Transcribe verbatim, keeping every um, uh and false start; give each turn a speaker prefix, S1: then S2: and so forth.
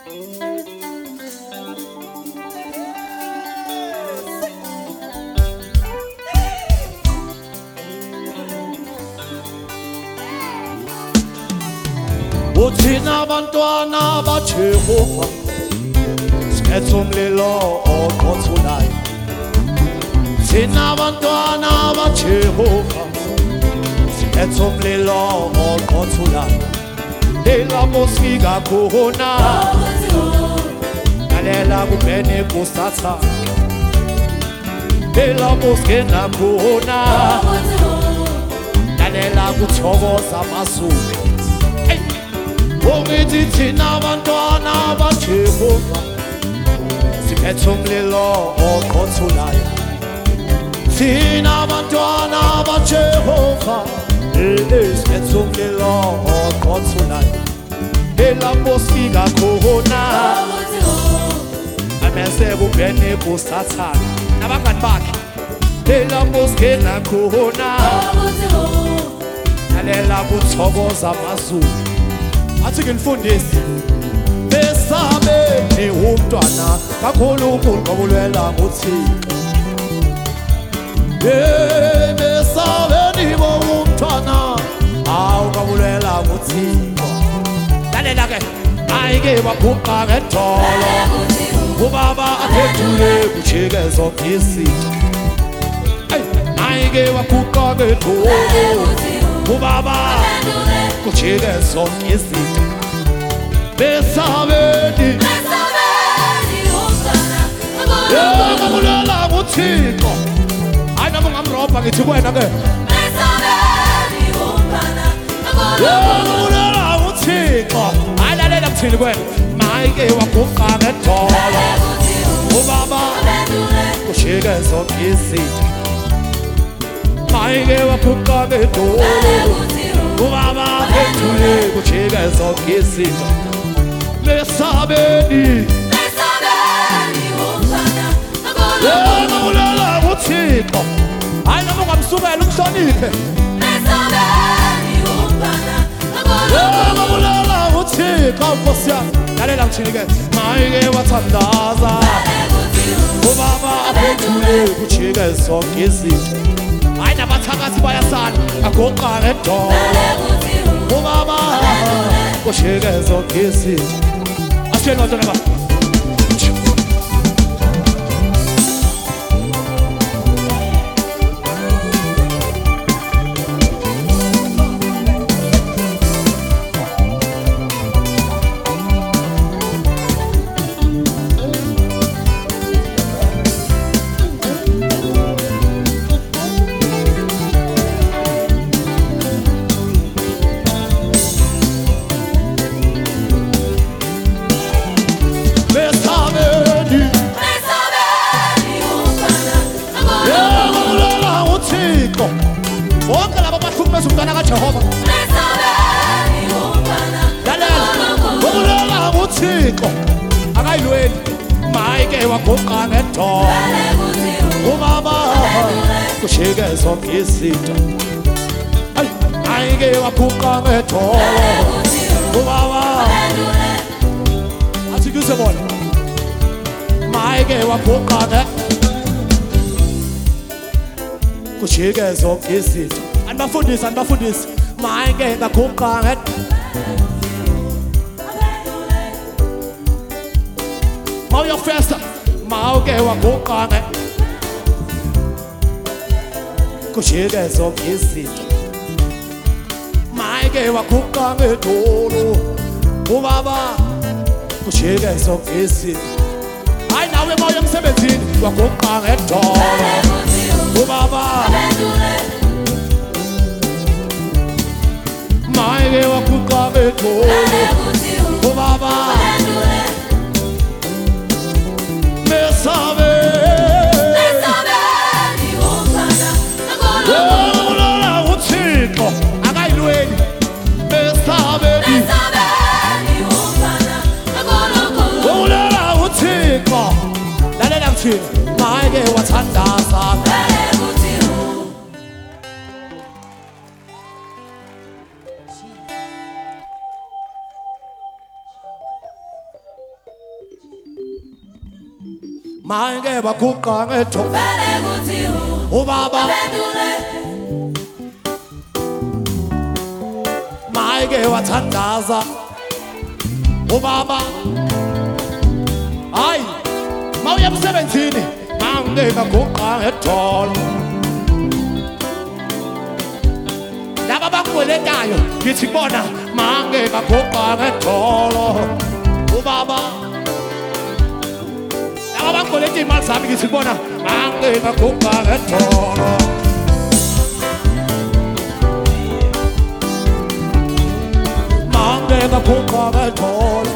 S1: Uthina abantwana baJehova sikhetha umlilo oqothulayo. Thina abantwana baJehova sikhetha umlilo oqothulayo. Elapho sifika khona lalela kubene kusatha. Elapho singena khona lalela kuthokoza amazulu. Ongithi thina abantwana baJehova sikhetha umlilo oqothulayo. Thina abantwana baJehova sikhetha umlilo oqothulayo. Elapho sifika khona amese kubene kusathana nabangani bakhe. Elapho singena khona lalela kuthokoza amazulu. Athi ngimfundisi besabe ni umntwana kakhulunkulu ngobulwela nguThixo. Eh besabe ni umntwana awu ngobulwela nguThixo. Lalela ke ayike baphuqa ngedolo ubaba aphethule kujikezwa ngesitha. Ayike baphuqa ngedolo ubaba kujikezwa ngesitha. Besabeni besabeni umntwana ngobulwela nguThixo. Hayi noma ungamrobha ngithi kuwena ke besabeni umntwana ngobulwela nguThixo. Hayi lalela kuthini kuwena mayike waguqa ngedolo ubaba kujikezwa ngesitha. Mayike waguqa ngedolo ubaba aphethule kujikezwa ngesitha. Besabeni besabeni umntwana ngobulwela nguThixo. Hayi noma ungamsukela umhloniphe. Besabeni umntwana ngobulwela nguThixo. Nkosi yami lalela ngithini ke mayike wathandaza ubaba aphethule kujikezwa ngesitha. Hayi nabathakathi bayasala agoqa ngedolo ubaba kujikezwa ngesitha. Asiyeni bantwana bami. Wonke labo bahlukumeza umntwana kaJehova besabeni umntwana lalela ngobulwela nguThixo akayilweni. Mayike waguqa ngedolo ubaba kujikezwa ngesitha. Mayike waguqa ngedolo ubaba athi kuze bona mayike waguqa ngedolo kujikezwa ngesitha. Anibafundisi anibafundisi mayike ngaguqa ngedolo mawuyofesta mawuke waguqa ngedolo kujikezwa ngesitha. Mayike waguqa ngedolo ubaba kujikezwa ngesitha. Hayi nawe mawuya emsebenzini waguqa ngedolo ubaba mayike waguqa ngedolo ubaba besabe besabeni umntwana ngobulwela nguThixo akayilweni. Besabeni besabeni umntwana ngobulwela nguThixo lalela ngithini mayike wathandaza. mange baguqa ngetholo
S2: vele kuthi
S1: ubaba
S2: uphendule
S1: make wathandaza ubaba hayi mawuya emsebenzini mange baguqa ngetholo laba bakweletayo ngithi bona mange baguqa ngetholo ubaba laba bakweleta imali zami ngithi bona mange baguqa ngetholo mange baguqa ngetholo